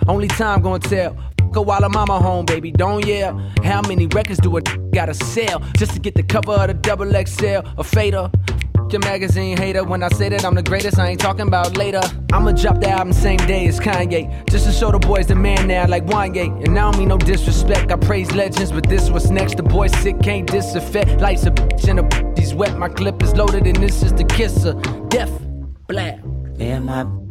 Only time gonna tell. Fuck while I'm on my home, baby, don't yell. How many records do a gotta sell just to get the cover of the double XL? A fader. Your magazine hater. When I say that I'm the greatest, I ain't talking about later. I'ma drop the album same day as Kanye, just to show the boys the man now like Wanye. And I don't mean no disrespect, I praise legends, but this what's next. The boy sick, can't disaffect. Lights a bitch and a he's wet. My clip is loaded and this is the kiss of death. Blah. Yeah, my